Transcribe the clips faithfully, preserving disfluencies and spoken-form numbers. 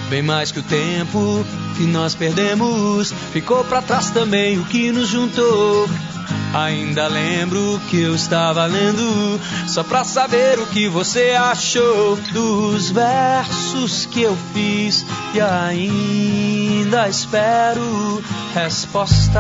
Bem mais que o tempo que nós perdemos, ficou pra trás também o que nos juntou. Ainda lembro que eu estava lendo, só pra saber o que você achou dos versos que eu fiz, e ainda espero resposta.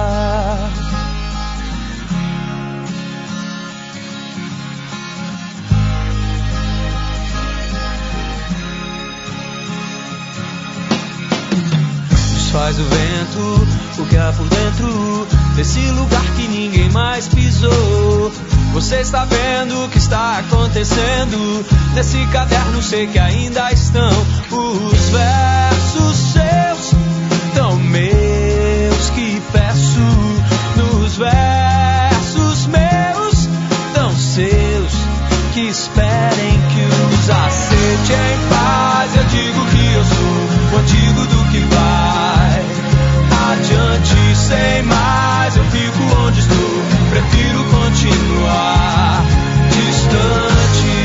Faz o vento, o que há por dentro desse lugar que ninguém mais pisou. Você está vendo o que está acontecendo nesse caderno, sei que ainda estão os versos seus, tão meus que peço. Nos versos meus, tão seus, que esperem que os aceite em paz. Eu digo que eu sou o antigo do que vai adiante sem mais. Eu fico onde estou, prefiro continuar distante.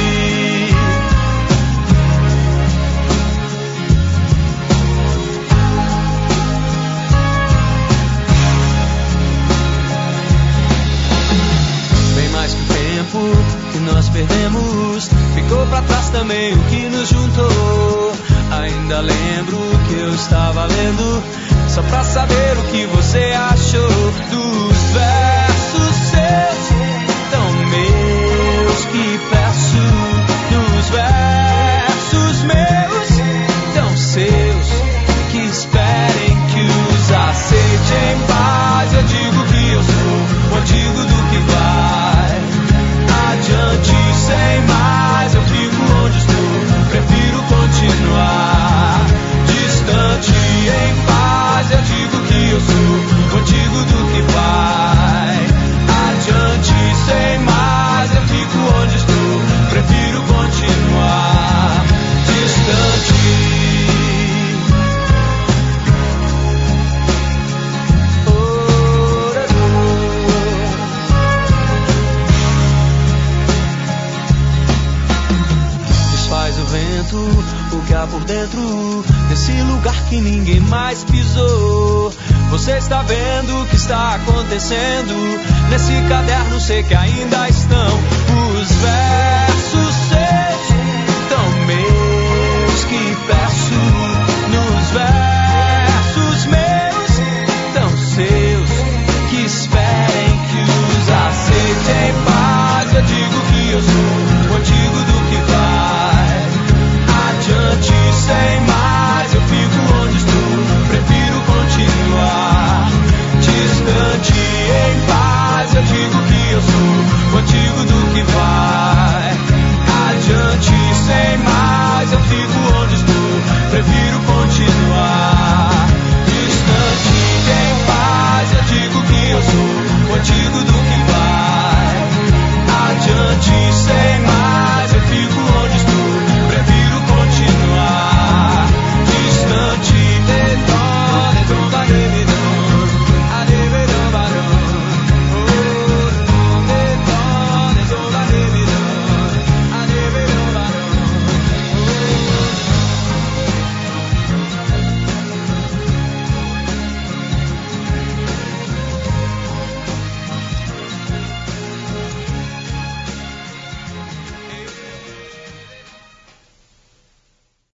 Bem mais que o tempo que nós perdemos, ficou pra trás também o que nos juntou. Ainda lembro que eu estava lendo, só pra saber o que você achou dos versos seus, tão meus que peço. Dos versos meus, tão seus, que esperem que os aceite em paz. Eu digo que eu sou o antigo do que vai adiante sem mais. Eu fico onde estou, prefiro continuar distante em paz. Eu digo que eu sou o antigo do que vai adiante sem mais. Eu fico onde estou, prefiro continuar distante. Desfaz o vento, o que há por dentro desse lugar que ninguém mais pisou. Você está vendo o que está acontecendo nesse caderno, sei que ainda estão os versos seus, tão meus